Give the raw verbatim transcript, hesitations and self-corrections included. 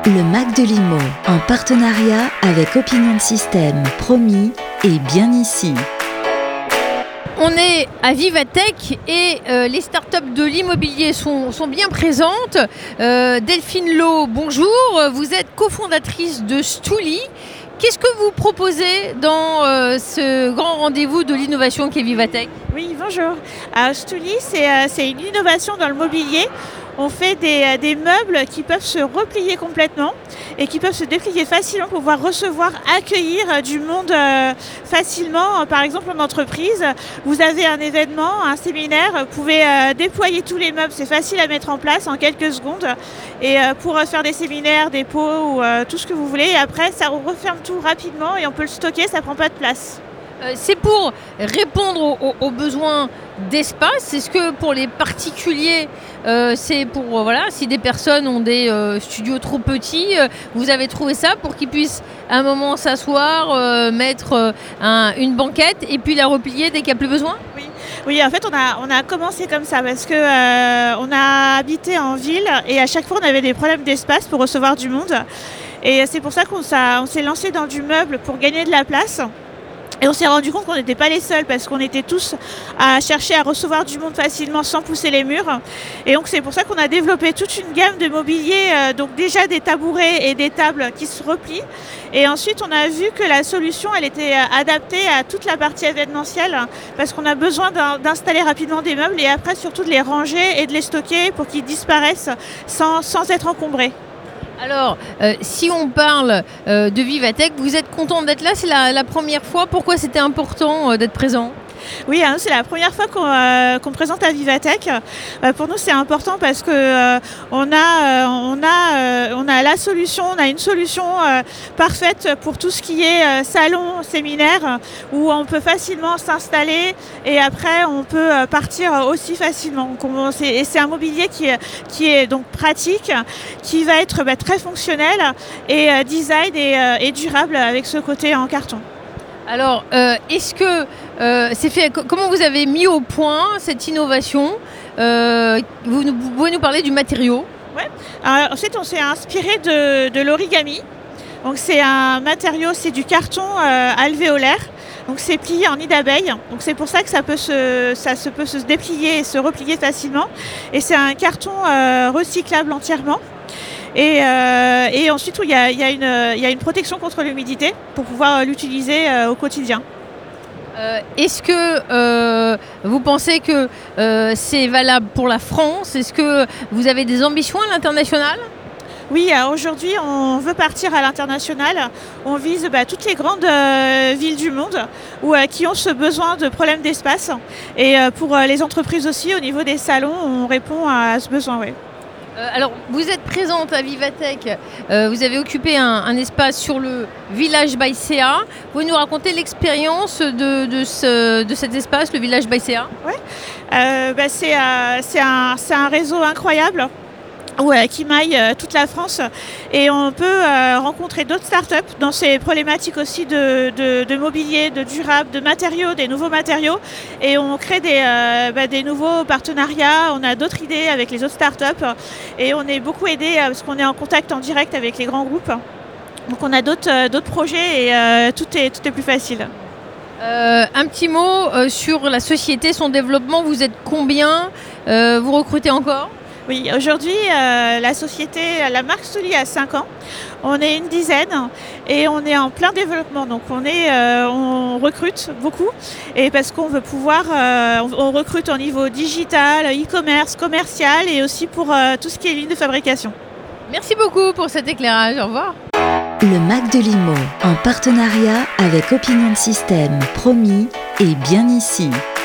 Le Mac de Limo, en partenariat avec Opinion System, promis et bien ici. On est à Vivatech et euh, les startups de l'immobilier sont, sont bien présentes. Euh, Delphine Lowe, bonjour. Vous êtes cofondatrice de Stooli. Qu'est-ce que vous proposez dans euh, ce grand rendez-vous de l'innovation qui est Vivatech ? Oui, bonjour. Alors, Stooli, c'est, euh, c'est une innovation dans le mobilier. On fait des, des meubles qui peuvent se replier complètement et qui peuvent se déplier facilement pour pouvoir recevoir, accueillir du monde euh, facilement. Par exemple, en entreprise, vous avez un événement, un séminaire, vous pouvez euh, déployer tous les meubles, c'est facile à mettre en place en quelques secondes. Et euh, pour faire des séminaires, des pots ou euh, tout ce que vous voulez, et après, ça referme tout rapidement et on peut le stocker, ça ne prend pas de place. Euh, c'est pour répondre aux, aux, aux besoins d'espace. Est-ce que pour les particuliers, euh, c'est pour, euh, voilà, si des personnes ont des euh, studios trop petits, euh, vous avez trouvé ça pour qu'ils puissent à un moment s'asseoir, euh, mettre euh, un, une banquette et puis la replier dès qu'il n'y a plus besoin ? Oui. Oui, en fait, on a, on a commencé comme ça parce que euh, on a habité en ville et à chaque fois, on avait des problèmes d'espace pour recevoir du monde. Et c'est pour ça qu'on on s'est lancé dans du meuble pour gagner de la place. Et on s'est rendu compte qu'on n'était pas les seuls parce qu'on était tous à chercher à recevoir du monde facilement sans pousser les murs. Et donc c'est pour ça qu'on a développé toute une gamme de mobilier, euh, donc déjà des tabourets et des tables qui se replient. Et ensuite on a vu que la solution elle était adaptée à toute la partie événementielle parce qu'on a besoin d'installer rapidement des meubles et après surtout de les ranger et de les stocker pour qu'ils disparaissent sans, sans être encombrés. Alors, euh, si on parle euh, de Vivatech, vous êtes content d'être là, c'est la, la première fois. Pourquoi c'était important euh, d'être présent ? Oui, hein, c'est la première fois qu'on, euh, qu'on présente à Vivatech. Euh, pour nous, c'est important parce que euh, on a, euh, on a, euh, on a la solution, on a une solution euh, parfaite pour tout ce qui est euh, salon, séminaire, où on peut facilement s'installer et après on peut euh, partir aussi facilement. Donc, on, c'est, et c'est un mobilier qui, qui est donc pratique, qui va être bah, très fonctionnel et euh, design et, euh, et durable avec ce côté en carton. Alors, euh, est-ce que euh, c'est fait, comment vous avez mis au point cette innovation ? euh, vous, vous pouvez nous parler du matériau ? Oui. Ensuite, on s'est inspiré de, de l'origami. Donc, c'est un matériau, c'est du carton euh, alvéolaire. Donc, c'est plié en nid d'abeille. Donc, c'est pour ça que ça peut se, ça se peut se déplier et se replier facilement. Et c'est un carton euh, recyclable entièrement. Et, euh, et ensuite, il y a, il y a une, il y a une protection contre l'humidité pour pouvoir l'utiliser euh, au quotidien. Euh, est-ce que euh, vous pensez que euh, c'est valable pour la France ? Est-ce que vous avez des ambitions à l'international ? Oui, aujourd'hui, on veut partir à l'international. On vise bah, toutes les grandes euh, villes du monde où, euh, qui ont ce besoin de problèmes d'espace. Et euh, pour euh, les entreprises aussi, au niveau des salons, on répond à ce besoin. Oui. Euh, alors, vous êtes présente à Vivatech, euh, vous avez occupé un, un espace sur le Village by C A. Vous pouvez nous raconter l'expérience de, de, ce, de cet espace, le Village by C A ? Oui, euh, bah, c'est, euh, c'est, un, c'est un réseau incroyable. Ouais, qui maille euh, toute la France et on peut euh, rencontrer d'autres startups dans ces problématiques aussi de, de, de mobilier, de durable, de matériaux, des nouveaux matériaux et on crée des, euh, bah, des nouveaux partenariats, on a d'autres idées avec les autres startups et on est beaucoup aidé euh, parce qu'on est en contact en direct avec les grands groupes. Donc on a d'autres, euh, d'autres projets et euh, tout, est, tout est plus facile. Euh, un petit mot euh, sur la société, son développement, vous êtes combien ? euh, Vous recrutez encore ? Oui, aujourd'hui, euh, la société, la marque Stooli a cinq ans. On est une dizaine et on est en plein développement. Donc, on, est, euh, on recrute beaucoup et parce qu'on veut pouvoir, euh, on, on recrute au niveau digital, e-commerce, commercial et aussi pour euh, tout ce qui est ligne de fabrication. Merci beaucoup pour cet éclairage. Au revoir. Le Mac de Limo, en partenariat avec Opinion System, promis et bien ici.